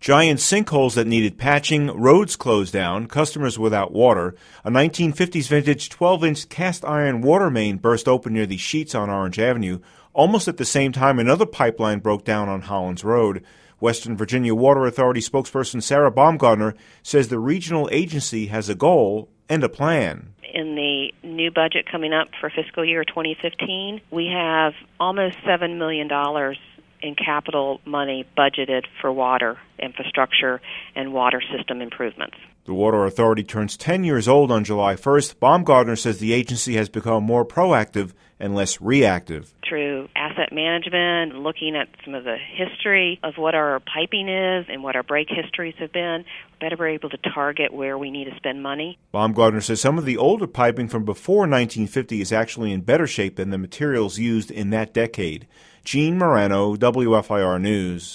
Giant sinkholes that needed patching, roads closed down, customers without water. A 1950s vintage 12-inch cast iron water main burst open near the Sheets on Orange Avenue. Almost at the same time, another pipeline broke down on Hollins Road. Western Virginia Water Authority spokesperson Sarah Baumgartner says the regional agency has a goal and a plan. In the new budget coming up for fiscal year 2015, we have almost $7 million in capital money budgeted for water infrastructure and water system improvements. The Water Authority turns 10 years old on July 1st. Baumgartner says the agency has become more proactive and less reactive. Through asset management, looking at some of the history of what our piping is and what our break histories have been, better we're able to target where we need to spend money. Baumgartner says some of the older piping from before 1950 is actually in better shape than the materials used in that decade. Gene Morano, WFIR News.